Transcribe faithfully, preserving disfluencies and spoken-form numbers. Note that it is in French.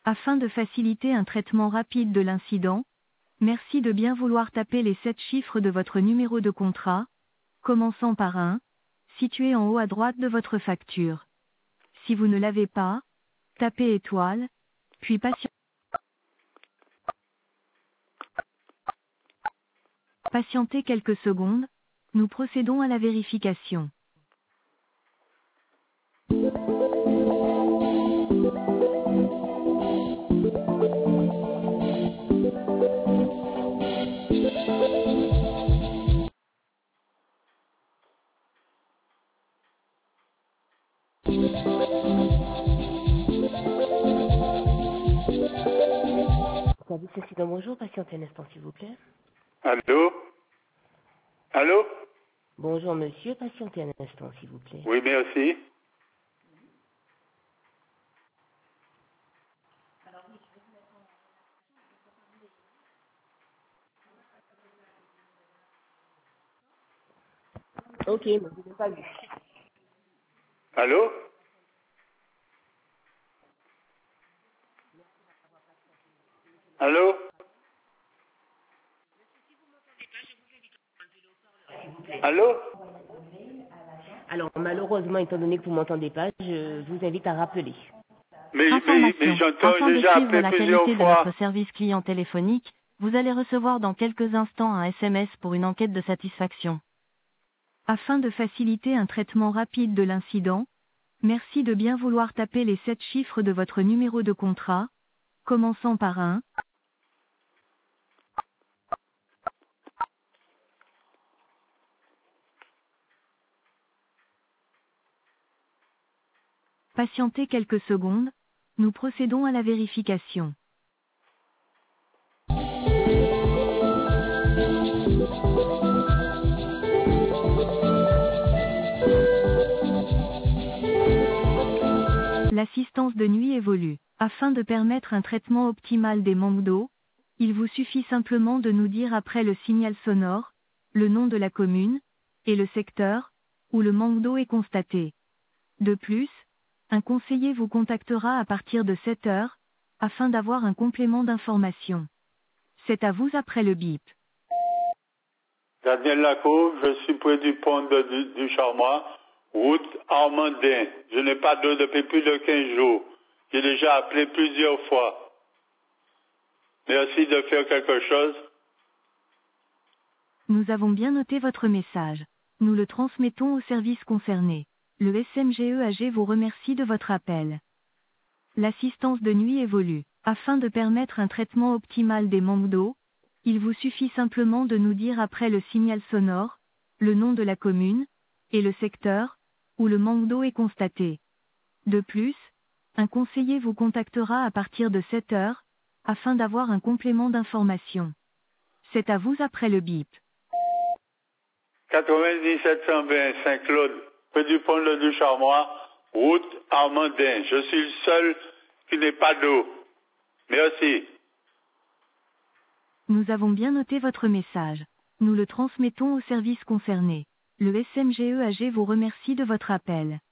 Afin de faciliter un traitement rapide de l'incident, merci de bien vouloir taper les sept chiffres de votre numéro de contrat, commençant par un, situé en haut à droite de votre facture. Si vous ne l'avez pas, tapez étoile, puis patientez. Patientez quelques secondes, nous procédons à la vérification. Service accident, bonjour, patientez un instant s'il vous plaît. Allô? Allô? Bonjour monsieur, patientez un instant s'il vous plaît. Oui, merci. Ok, mais je n'ai pas vu. Allô? Allô? Allô? Alors malheureusement, étant donné que vous ne m'entendez pas, je vous invite à rappeler. Mais, mais, mais Information. j'entends Afin de déjà suivre appelé la plusieurs qualité de fois. notre service client téléphonique, vous allez recevoir dans quelques instants un S M S pour une enquête de satisfaction. Afin de faciliter un traitement rapide de l'incident, merci de bien vouloir taper les sept chiffres de votre numéro de contrat, commençant par un. Patientez quelques secondes, nous procédons à la vérification. L'assistance de nuit évolue. Afin de permettre un traitement optimal des manques d'eau, il vous suffit simplement de nous dire après le signal sonore, le nom de la commune, et le secteur, où le manque d'eau est constaté. De plus, un conseiller vous contactera à partir de sept heures, afin d'avoir un complément d'information. C'est à vous après le bip. Daniel Lacour, je suis près du pont de, du, du Charmois, route Armandin. Je n'ai pas d'eau depuis plus de quinze jours. J'ai déjà appelé plusieurs fois. Merci de faire quelque chose. Nous avons bien noté votre message. Nous le transmettons au service concerné. Le S M G E A G vous remercie de votre appel. L'assistance de nuit évolue. Afin de permettre un traitement optimal des manques d'eau, il vous suffit simplement de nous dire après le signal sonore, le nom de la commune, et le secteur, où le manque d'eau est constaté. De plus, un conseiller vous contactera à partir de sept heures, afin d'avoir un complément d'information. C'est à vous après le bip. quatre-vingt-dix-sept cent vingt Saint-Claude, près du pont de du Charmois, route Armandin. Je suis le seul qui n'ait pas d'eau. Merci. Nous avons bien noté votre message. Nous le transmettons au service concerné. Le S M G E A G vous remercie de votre appel.